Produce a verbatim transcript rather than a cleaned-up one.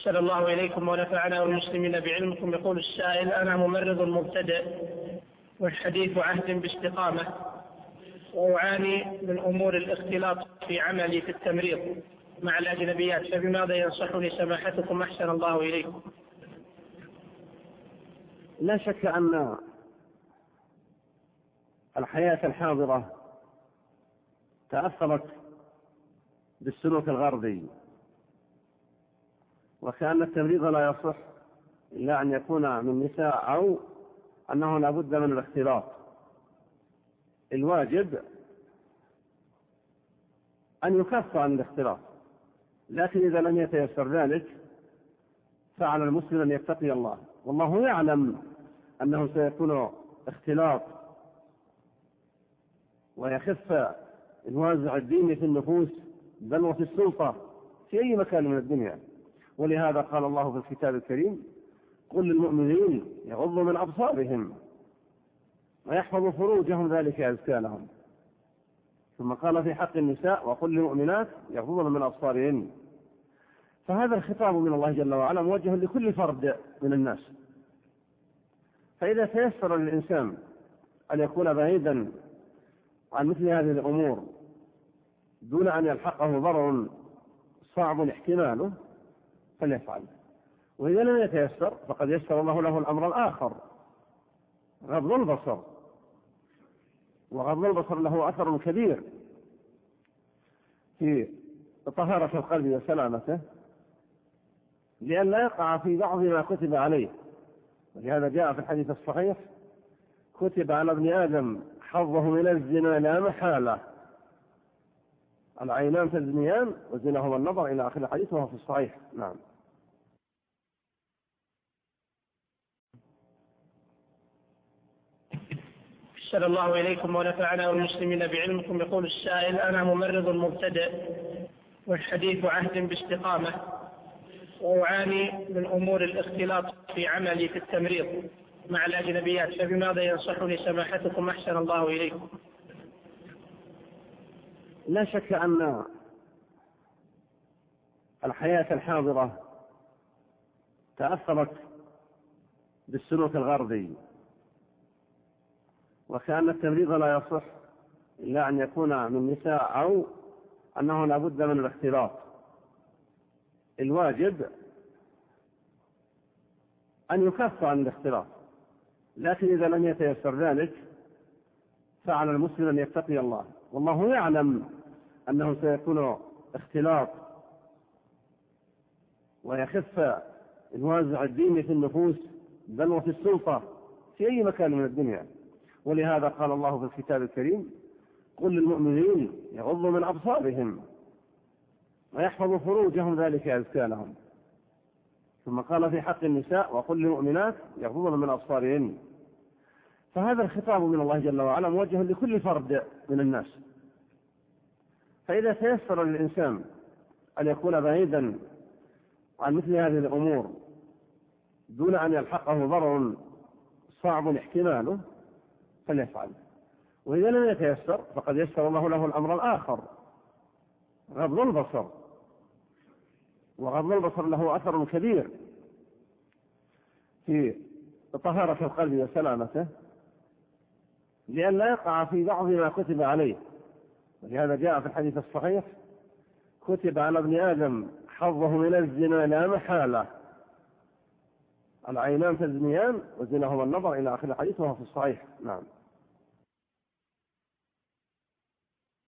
أحسن الله إليكم ونفعنا والمسلمين بعلمكم. يقول السائل: أنا ممرض مبتدئ والحديث عهد باستقامة، وأعاني من أمور الاختلاط في عملي في التمريض مع الأجنبيات، فبماذا ينصحني سماحتكم أحسن الله إليكم؟ لا شك أن الحياة الحاضرة تأثرت بالسلوك الغربي، وكأن التمريض لا يصح إلا أن يكون من نساء أو أنه لا بد من الاختلاط. الواجب أن يكف عن الاختلاط، لكن إذا لم يتيسر ذلك فعلى المسلم أن يتقي الله، والله يعلم أنه سيكون اختلاط ويخف الوازع الديني في النفوس بل وفي السلطة في أي مكان من الدنيا. ولهذا قال الله في الكتاب الكريم: قل للمؤمنين يغضوا من أبصارهم ويحفظوا فروجهم ذلك أزكى لهم. ثم قال في حق النساء: وقل للمؤمنات يغضضن من أبصارهن. فهذا الخطاب من الله جل وعلا موجه لكل فرد من الناس. فإذا تيسر للإنسان أن يكون بعيدا عن مثل هذه الأمور دون أن يلحقه ضرر صعب احتماله فليفعل، وإذا لم يتيسر فقد يسر الله له الأمر الآخر، غض البصر. وغض البصر له أثر كبير في طهارة القلب وسلامته، لأن لا يقع في بعض ما كتب عليه. ولهذا جاء في الحديث الصحيح: كتب على ابن آدم حظه من الزنا لا محالة، العينان تزنيان وزناهما النظر، إلى آخر الحديث، وهو في الصحيح. نعم. أحسن الله إليكم ونفعنا والمسلمين بعلمكم. يقول السائل: أنا ممرض مبتدئ والحديث عهد باستقامة، وأعاني من أمور الاختلاط في عملي في التمريض مع الأجنبيات، فبماذا ينصحني سماحتكم أحسن الله إليكم؟ لا شك أن الحياة الحاضرة تأثرت بالسلوك الغربي، وكأن التمريض لا يصح إلا أن يكون من نساء أو أنه لا بد من الاختلاط. الواجب أن يكف عن الاختلاط، لكن إذا لم يتيسر ذلك فعلى المسلم أن يتقي الله، والله يعلم أنه سيكون اختلاط ويخف الوازع الديني في النفوس بل وفي السلطة في أي مكان من الدنيا. ولهذا قال الله في الكتاب الكريم: قل للمؤمنين يغضوا من أبصارهم ويحفظوا فروجهم ذلك أزكى لهم. ثم قال في حق النساء: وقل للمؤمنات يغضضن من أبصارهن. فهذا الخطاب من الله جل وعلا موجه لكل فرد من الناس. فإذا تيسر للإنسان أن يكون بعيدا عن مثل هذه الأمور دون أن يلحقه ضرر صعب احتماله فليفعل، وإذا لم يتيسر فقد يسر الله له الأمر الآخر، غض البصر. وغض البصر له أثر كبير في طهارة القلب وسلامته، لأن لا يقع في بعض ما كتب عليه. ولهذا جاء في الحديث الصحيح: كتب على ابن آدم حظه من الزنا لا محالة، العينان تزنيان وزناهما النظر، إلى آخر الحديث، وهو في الصحيح. نعم.